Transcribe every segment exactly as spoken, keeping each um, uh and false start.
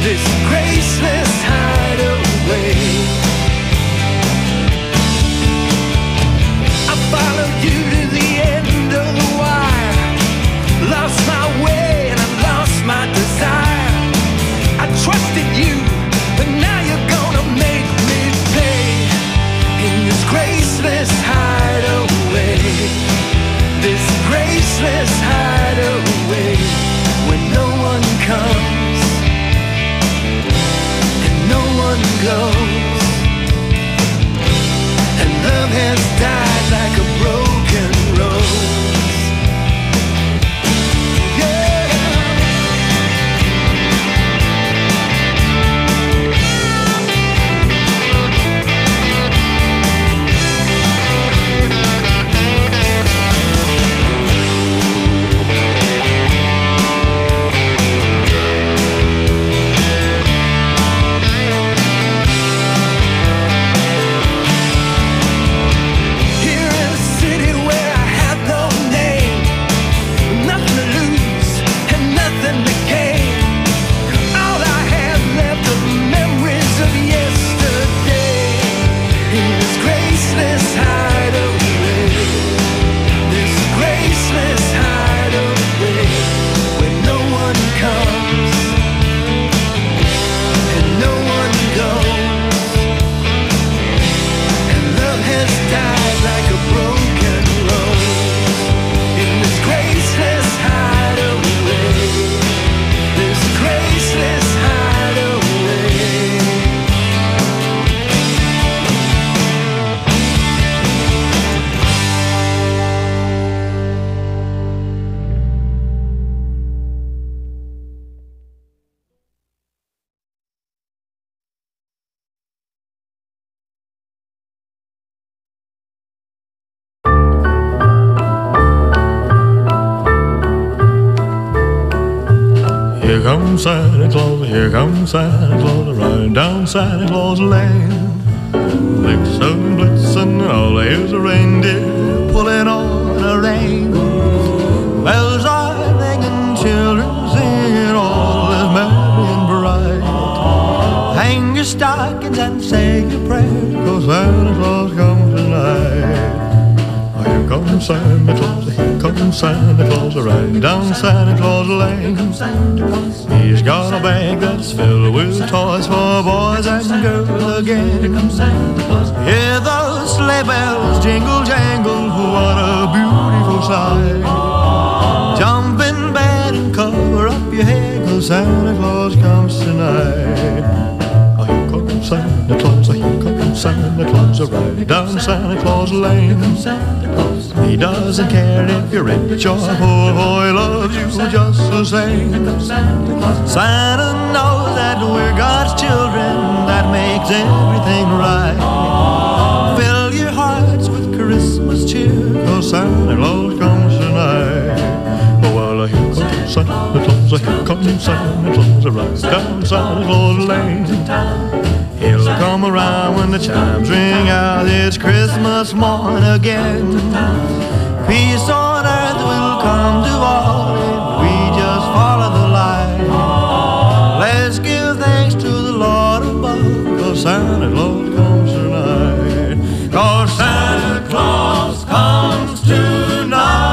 this graceless hideaway. I followed you to the end of the wire, lost my way and I lost my desire. I trusted you, but now you're gonna make me pay in this graceless hideaway. This graceless hideaway, when no one comes and no one goes, and love has died like a broken rose. Here comes Santa Claus, here comes Santa Claus, riding down Santa Claus Lane. Blitzen, blitzen, all here's a reindeer pulling on a rein. Bells are ringing, children singing, all is merry and bright. Hang your stockings and say your prayers, 'cause Santa Claus comes tonight. Here comes Santa Claus, here comes Santa Claus, riding down Santa Claus Lane. He's got a bag that's filled with toys for boys and girls again. Hear those sleigh bells jingle jangle, what a beautiful sight. Jump in bed and cover up your head, 'cause Santa Claus comes tonight. Here comes Santa Claus, here comes Santa Claus, riding down Santa Claus Lane. He doesn't care if you're rich or poor, he loves you just the same. Santa knows that we're God's children, that makes everything right. Fill your hearts with Christmas cheer, 'cause Santa Claus comes tonight. Well, here comes Santa Claus, here comes Santa Claus, right down Santa Claus Lane. He'll come around when the chimes ring out, it's Christmas morn again. Peace on earth will come to all if we just follow the light. Let's give thanks to the Lord above, 'cause Santa Claus comes tonight. 'Cause Santa Claus comes tonight.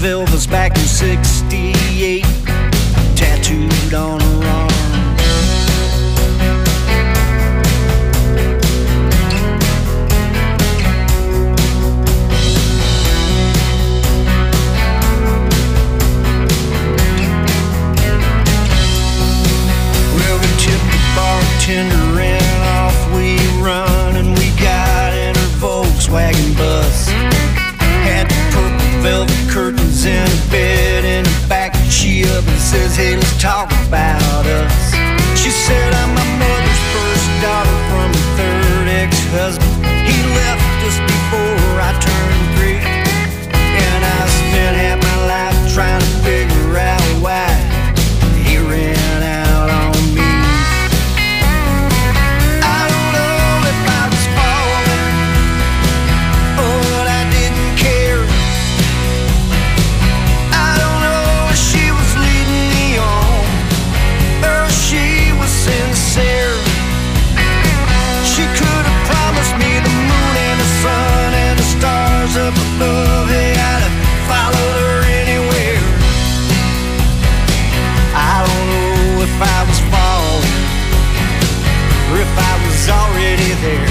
Elvis back in sixty-eight, tattooed on her arm. Well, we tipped the bartender and off we run, and we got in her Volkswagen bus. Had the purple velvet curtains and a bed in the back. She up and says, hey, let's talk about us. She said, I'm my mother's first daughter from a third ex-husband. He left us before I turned three, and I spent half my life trying to figure out why he ran out on me. I don't know if I was falling or what I didn't care. I don't know if she was leading me on or if she was sincere. She could have promised me the moon and the sun and the stars up above. Hey, I'd have followed her anywhere. I don't know if I was falling or if I was already there.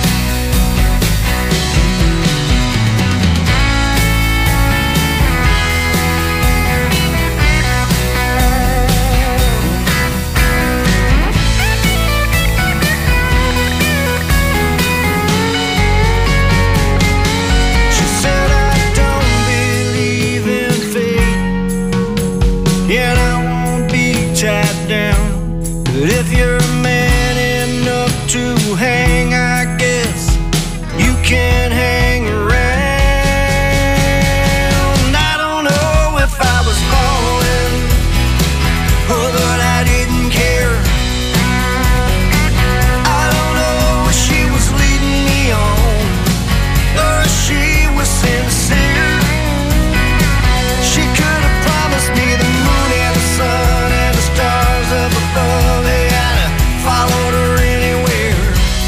She said, I don't believe in fate, and I won't be tied down. But if you're man enough to hang, I guess you can hang around. I don't know if I was falling or that I didn't care. I don't know if she was leading me on or if she was sincere. She could have promised me the moon and the sun and the stars up above. Hey, I'd have followed her anywhere.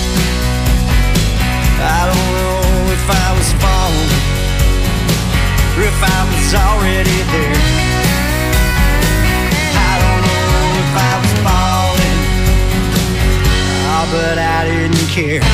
I don't know if I was falling or if I was already there. I don't know if I was falling, oh, but I didn't care.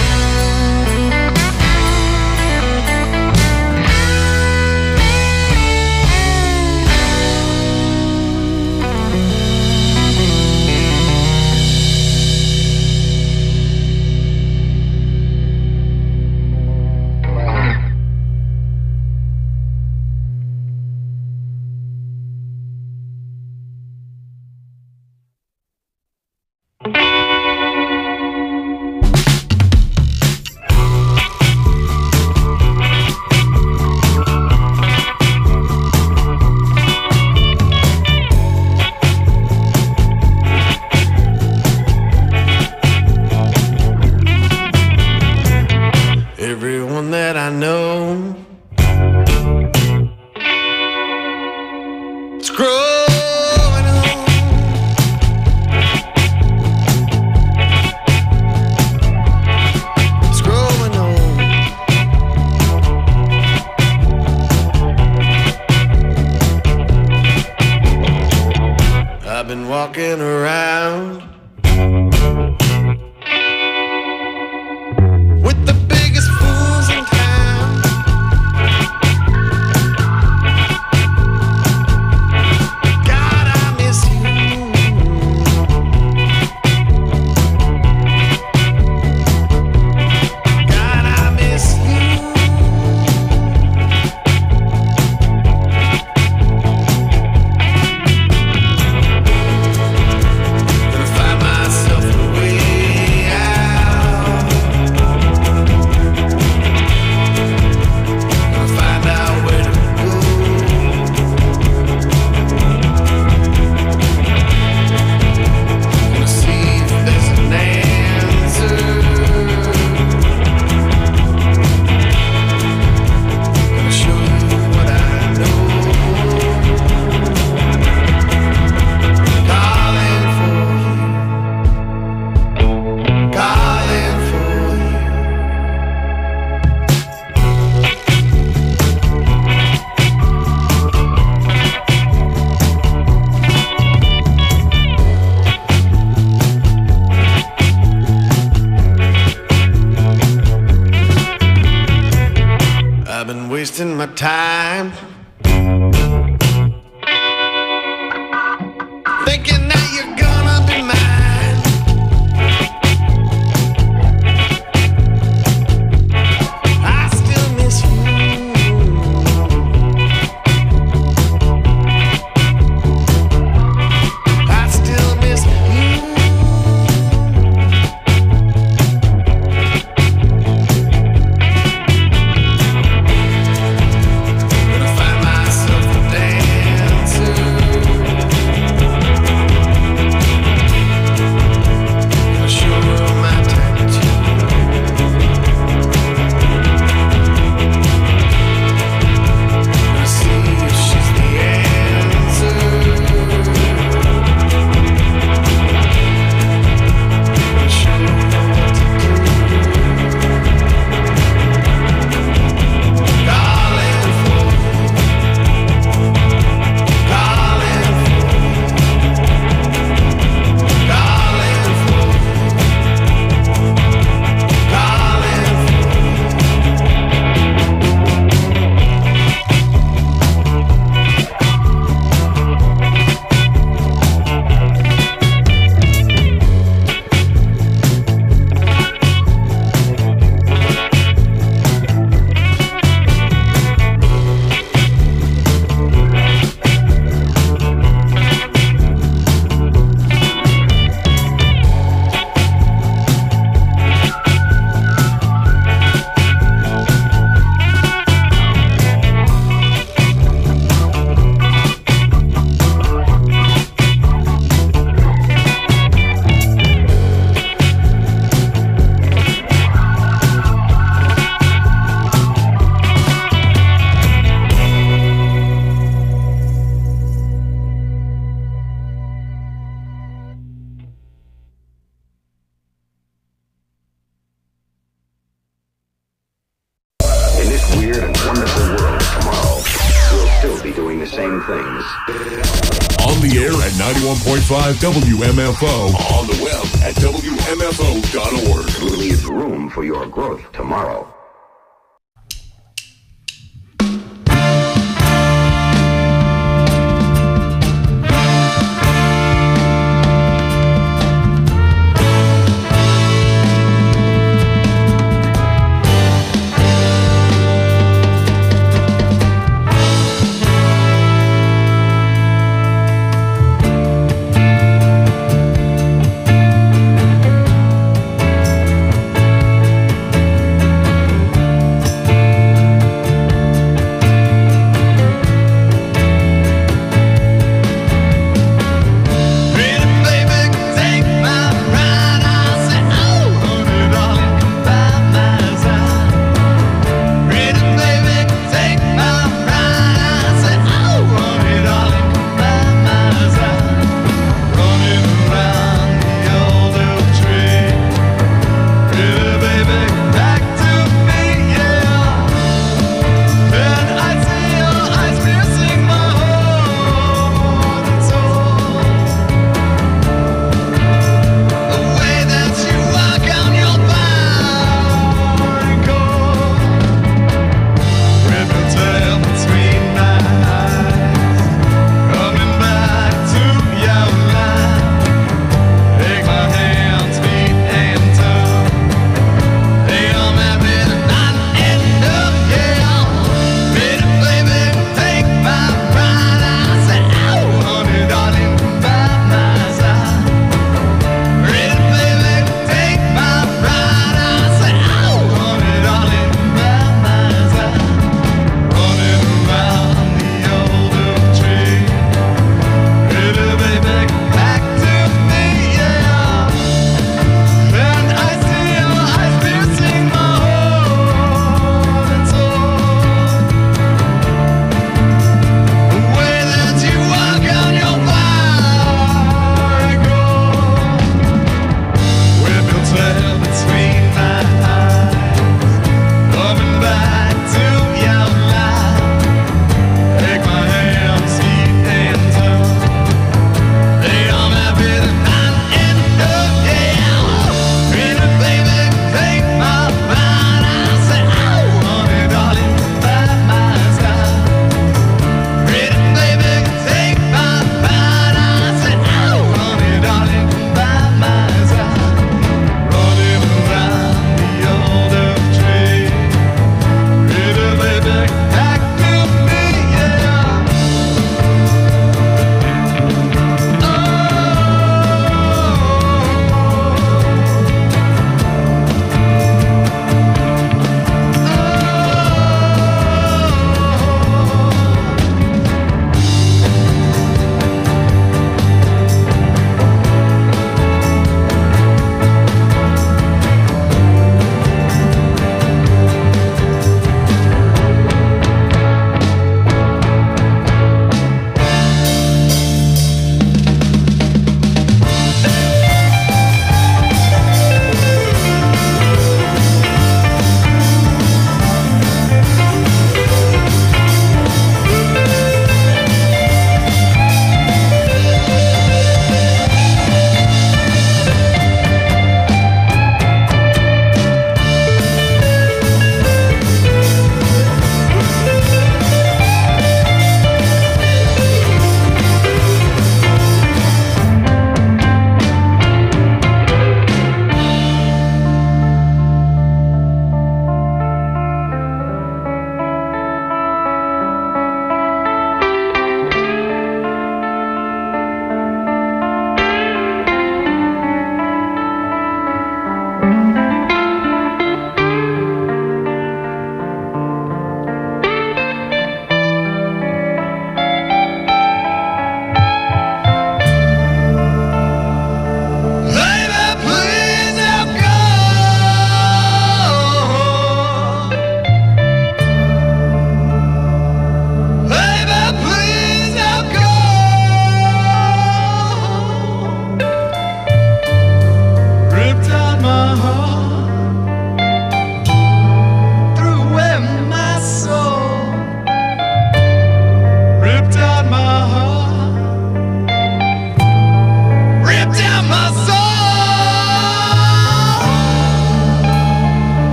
Everyone that I know is growing old. It's growing old. I've been walking around with the biggest fools in town. God, I miss you. God, I miss you. Gonna mine. Thinking that you're gonna be mine. I still miss you. I still miss you. Gonna find myself a dancer. Gonna show her my tattoo. Gonna see if she's the answer. Gonna show her what to do. Calling for, calling for, calling for, calling for. In this weird and wonderful world tomorrow, we'll still be doing the same things. On the air at ninety-one point five W M F O. On the web at W M F O dot org. We'll leave room for your growth tomorrow.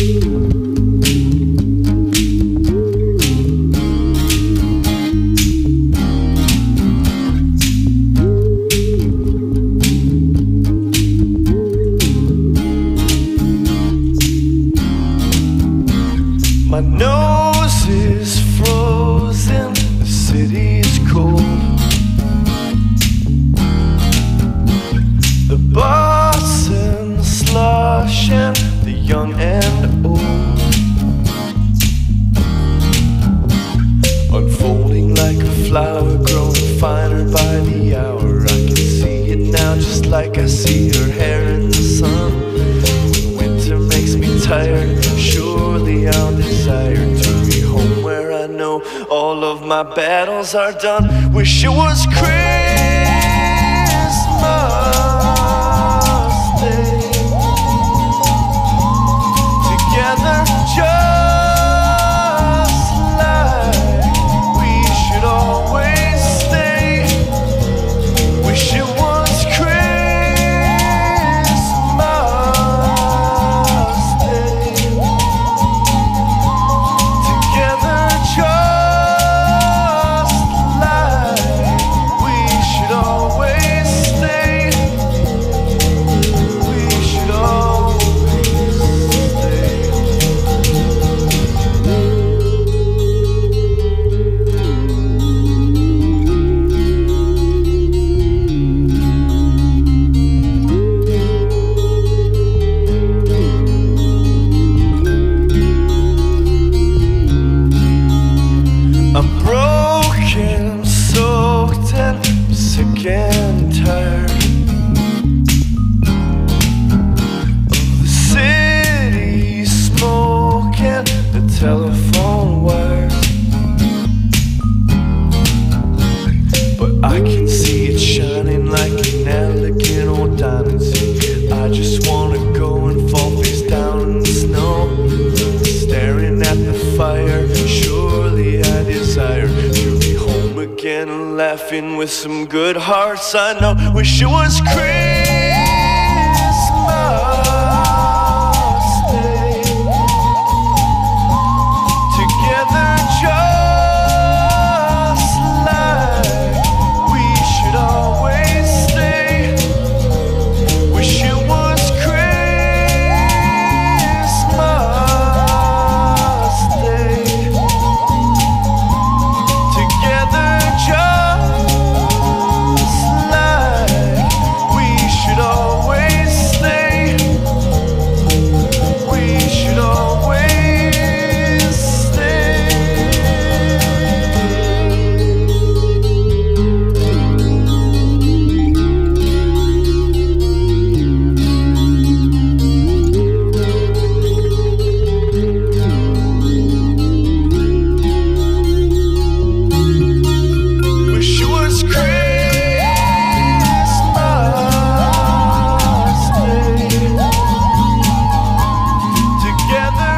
My nose is frozen, the city is cold. The bossing, slushing, the young and old, unfolding like a flower, growing finer by the hour. I can see it now just like I see her hair in the sun. When winter makes me tired, surely I'll desire to be home where I know all of my battles are done. Wish it was Christmas Day, together just like we should always stay. Wish it was Christmas Day, together just like we should always stay. We should always stay. I'm broken, I'm soaked and I'm sick and tired of the city smoking the telephone wires. But I can see it shining like an elegant old diamond. I just wanna go and fall face down in the snow, staring at the fire. Surely I desire to be home again and laughing with some good hearts I know. Wish it was Christmas Day, together just like we should always stay. Wish it was Christmas Day, together just like we should always stay. We should always stay. Wish it was Christmas Day, together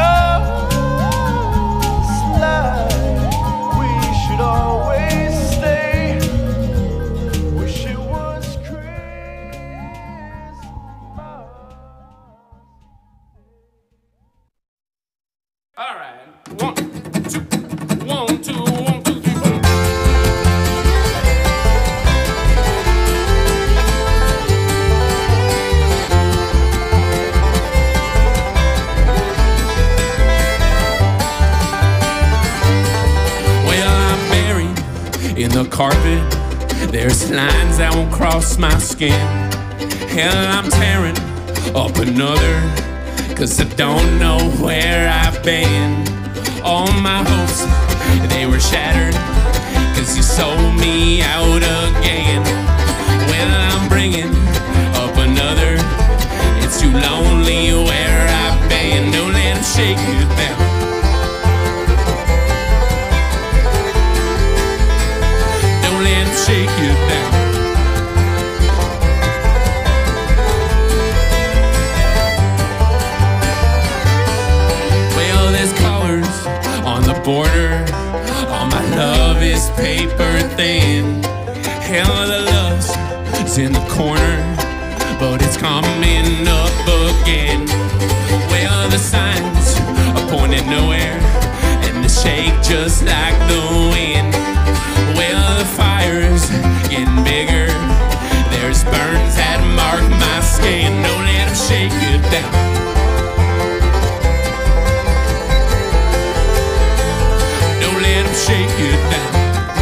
just like we should always stay. Wish it was Christmas. All right. One, two, one, two, one, two, three, four. Well, I'm buried in the carpet. There's lines that won't cross my skin. Hell, I'm tearing up another, 'cause I don't know where I've been. All my hopes, they were shattered, 'cause you sold me out again. Well, I'm bringing up another. It's too lonely where I've been. Don't let them shake you down. Don't let them shake you down. Well, there's colors on the border. All my love is paper thin. Hell, the lust is in the corner, but it's coming up again. Well, the sign just like the wind. Well, the fire's getting bigger. There's burns that mark my skin. Don't let them shake you down. Don't let them shake you down.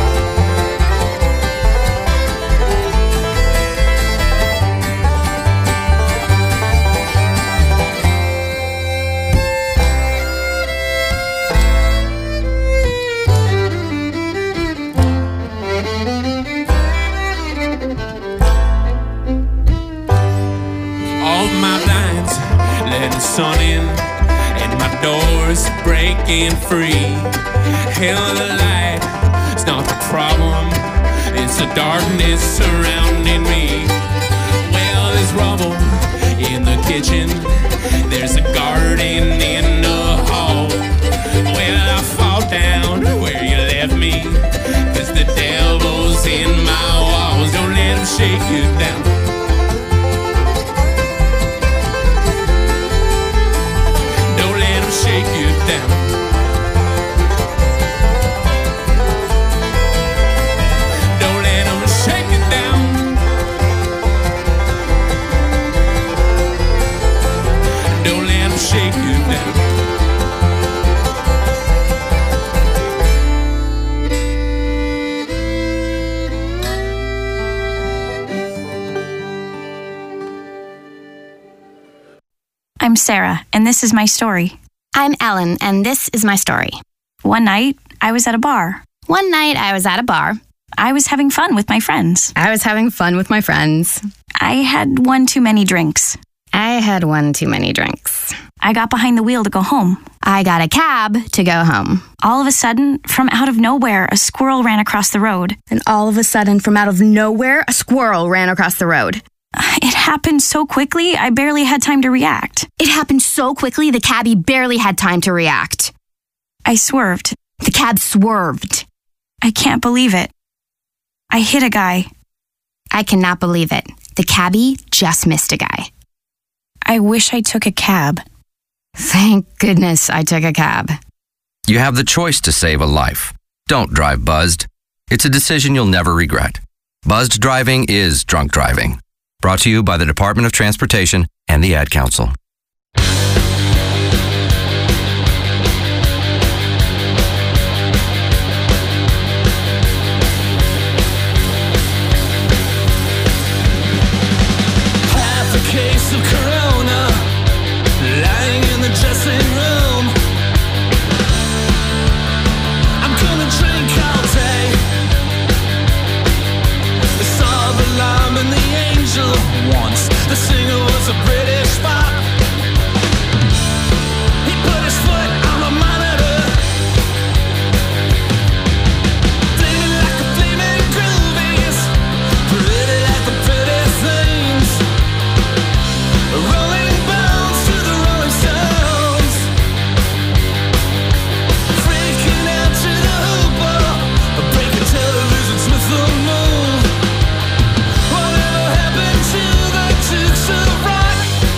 Sun in and my door's breaking free. Hell, the light, it's not the problem, it's the darkness surrounding me. Well, there's rubble in the kitchen, there's a garden in the hall. Well, I fall down where you left me, 'cause the devil's in my walls. Don't let him shake you down. Shake you down. Don't let them shake you down. Don't let them shake you down. I'm Sarah, and this is my story. I'm Ellen, and this is my story. One night, I was at a bar. One night, I was at a bar. I was having fun with my friends. I was having fun with my friends. I had one too many drinks. I had one too many drinks. I got behind the wheel to go home. I got a cab to go home. All of a sudden, from out of nowhere, a squirrel ran across the road. And all of a sudden, from out of nowhere, a squirrel ran across the road. It happened so quickly, I barely had time to react. It happened so quickly, the cabbie barely had time to react. I swerved. The cab swerved. I can't believe it. I hit a guy. I cannot believe it. The cabbie just missed a guy. I wish I took a cab. Thank goodness I took a cab. You have the choice to save a life. Don't drive buzzed. It's a decision you'll never regret. Buzzed driving is drunk driving. Brought to you by the Department of Transportation and the Ad Council. Half a case of Corona, lying in the dressing room. I'm gonna drink all day. I saw the lamb and the angel once. The singer was a British pop. He put his foot on the monitor, flaming like the flaming groovies, pretty like the pretty things, rolling bones to the Rolling Stones, freaking out to the hooper, breaking television, Smith the Moon. Whatever happened to the Dukes of Rock?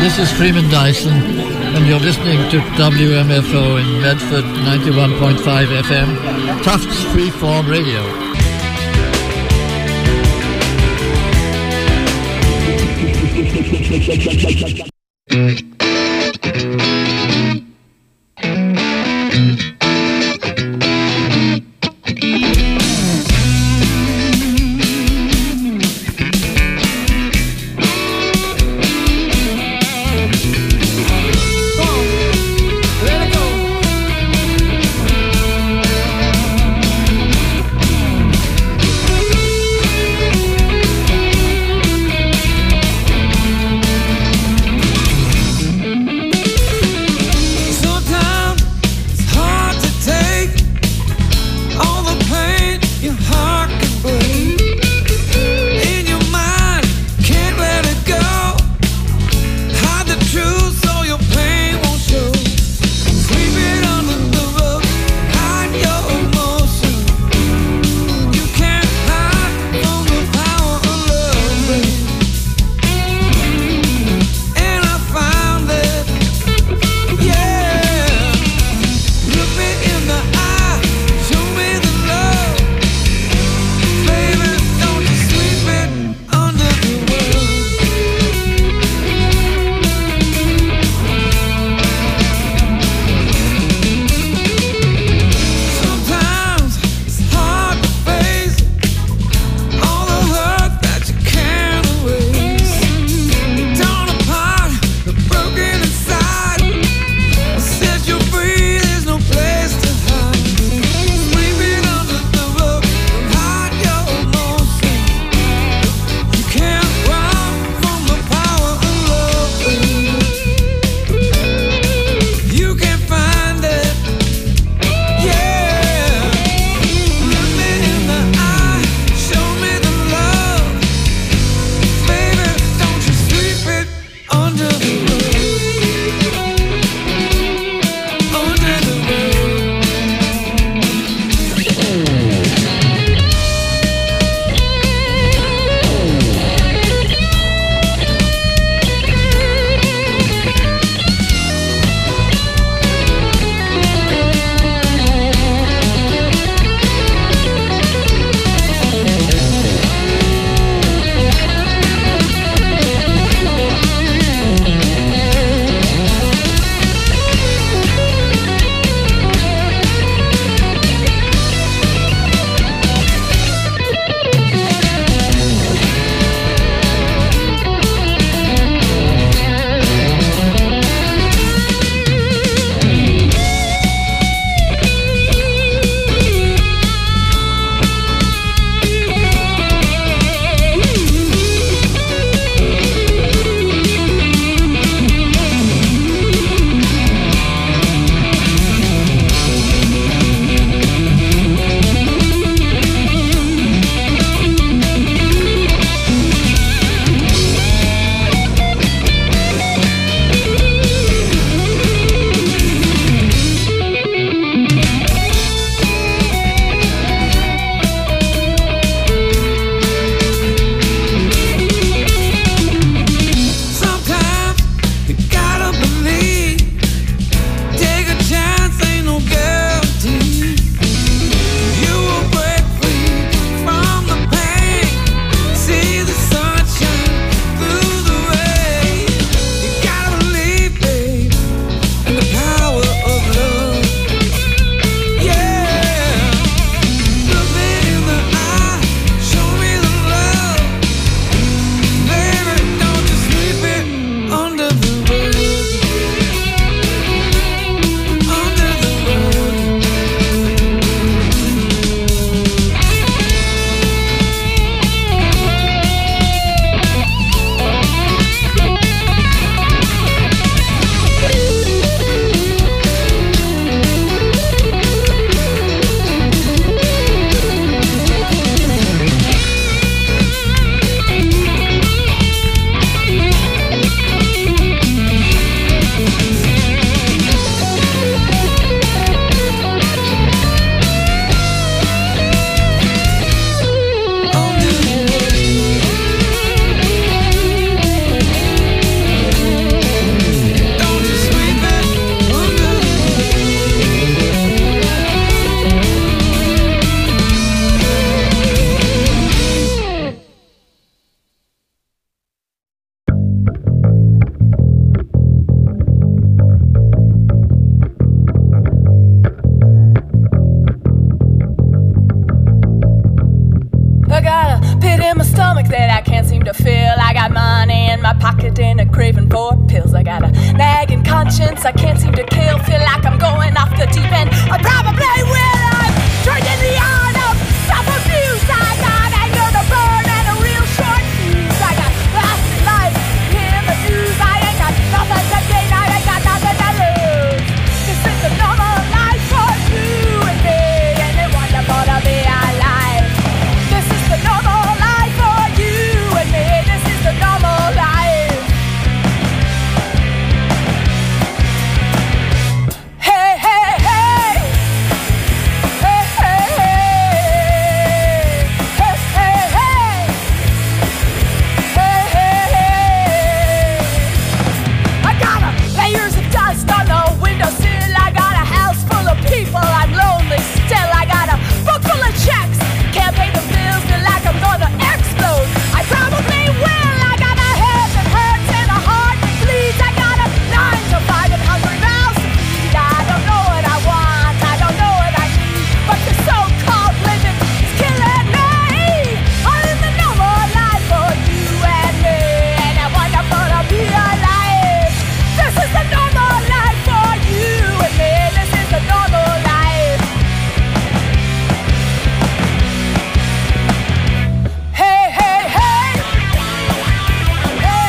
This is Freeman Dyson, and you're listening to W M F O in Medford, ninety-one point five F M, Tufts Freeform Radio. ache that I can't seem to feel. I got money in my pocket and a craving for pills. I got a nagging conscience I can't seem to kill. Feel like I'm going off the deep end. I probably will. I'm drinking the art of self-abuse. I got anger to burn and a real short fuse. I got lasting life in the news. I ain't got nothing to gain. I ain't got nothing to lose. This is the normal life for you and me, and it's wonderful to be alive. This is the normal life for you and me. This is the normal life. Hey, hey, hey. Hey, hey, hey. Hey, hey, hey. Hey, hey, hey. I got a layers of dust on the windowsill. I got a house full of people. I'm lonely still. I got a book full of checks. Can't pay the bills. Feel like I'm gonna explode. I probably will. I got a head that hurts and a heart that bleeds. I got a nine to five and hungry mouths to feed. I don't know what I want. I don't know what I need. But the so-called living is killing me. I'm in the normal life for you and me, and it's wonderful to be alive. This is the normal life for you and me. This is the normal life. Hey, hey, hey. Hey,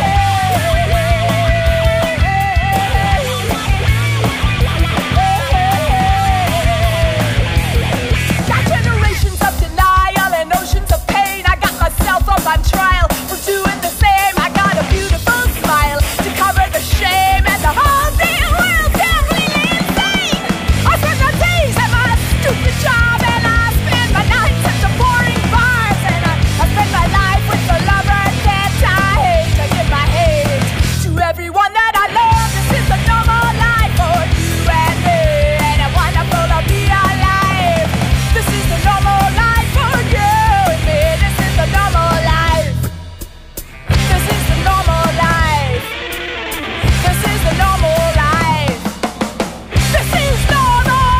got generations of denial and oceans of pain. I got myself up on trial for doing the same. I got a beautiful smile to cover the shame, and the whole damn world's completely insane. I spend my days at my stupid job, and I spend my nights at the boring bars, and I, I spend my life with the lovers that I hate. I give my hate to everyone that I love. This is the normal life for you and me, and it's wonderful to be alive. This is the normal life for you and me. This is the normal life. This is the normal life. This is the normal life. This is normal.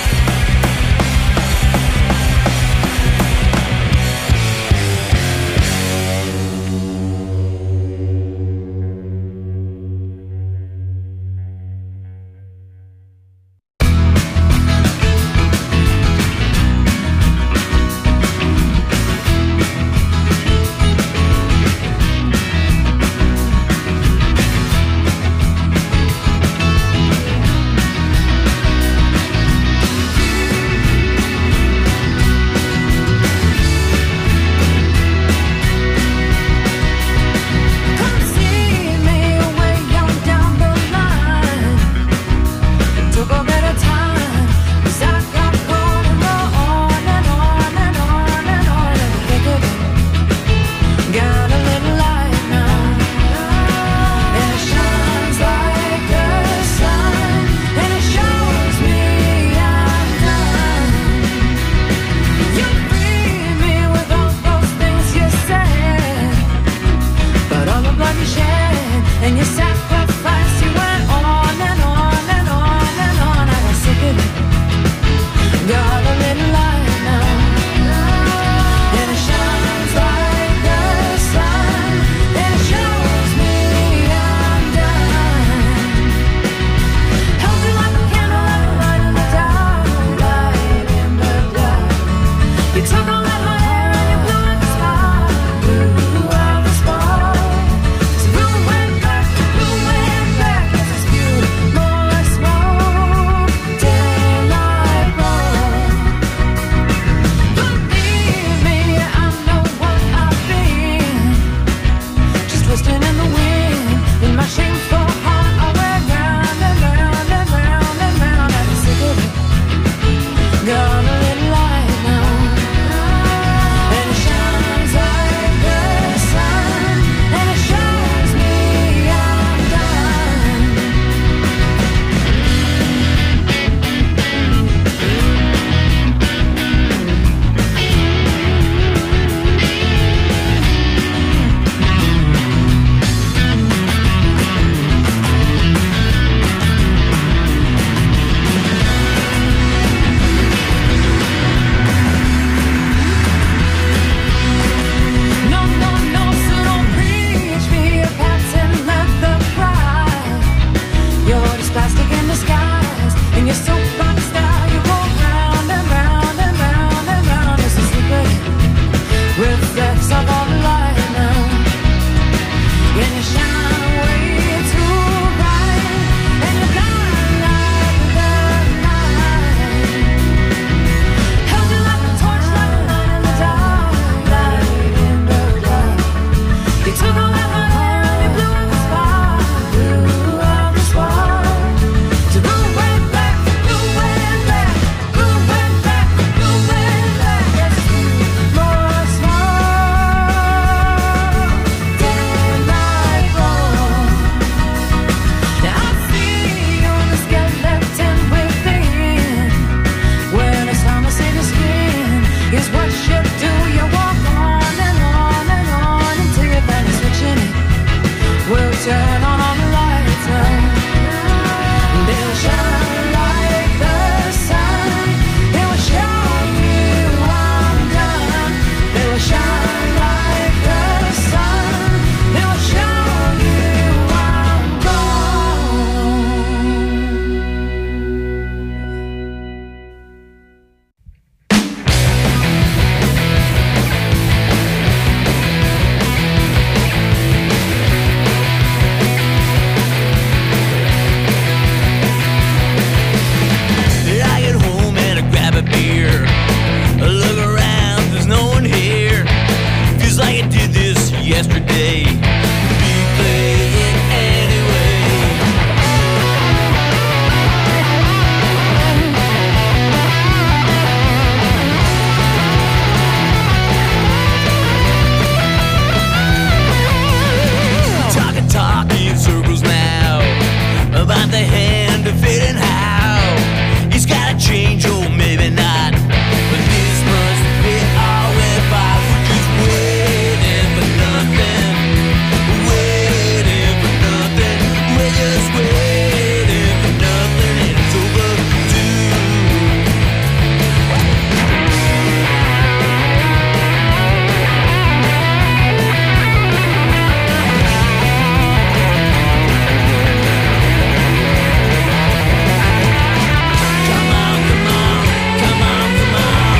Come see me way on down the line. Took a bit of time, 'cause I got going on and on and on and on. And think of it, got a little light now, and it shines like the sun, and it shows me I'm done. You free me with all those things you said, but all the blood you shed and your sacrifice, you went on and on and on and on. I got sick of it, got a little light now, and it shines like the sun, and it shows me I'm done. Held you like a candle, like a light in the dark, light in the dark. You took all that my hair and you blew out the spark, blew out the spark. So we went back to blue turn on all the lights now. They'll shine like the sun. They will show you I'm done. They will shine like the sun. They will show you I'm gone. I get home and I grab a beer. I look around, there's no one here. Feels like I did this yesterday. Be playing anyway. Talk and talk in circles now about the hand of fate and how he's gotta change, or maybe not. But this must be all if I was just waiting for nothing, waiting for nothing. We're just waiting for nothing, and it's overdue. Come on, come on, come on, come on.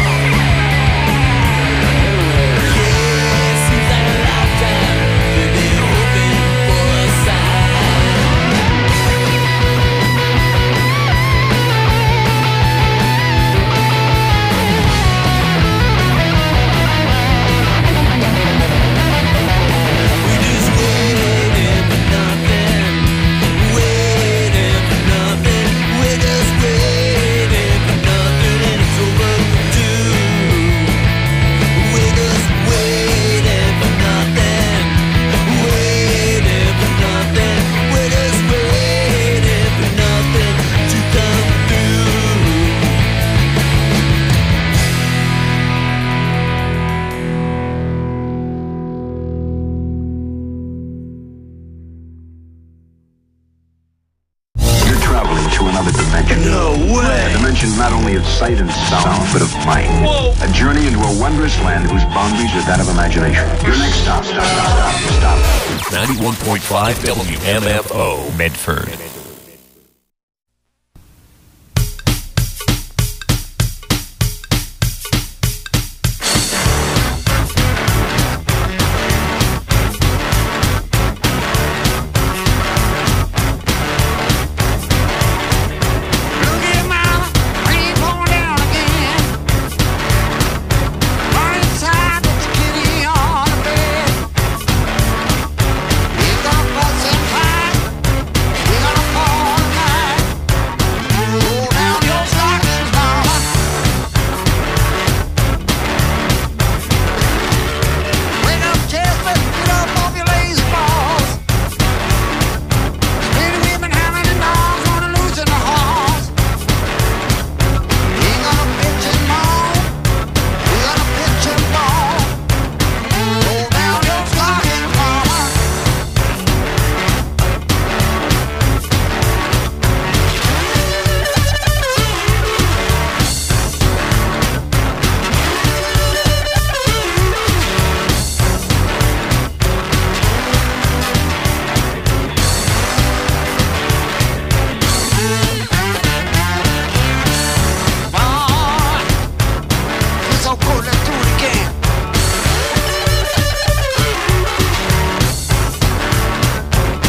Yeah, seems like a lifetime we've been hoping for a sign. We're just waiting for nothing, waiting for nothing. We're just waiting for nothing, and it's overdue. We're just waiting for nothing, waiting for nothing. We're just waiting for nothing to come through. You're traveling to another dimension. No way. A dimension not only of sight and sound, but of mind. Whoa. A journey into a wondrous land whose boundaries are that of imagination. Your next stop, stop, stop, stop, stop. ninety-one point five W M F O, Medford.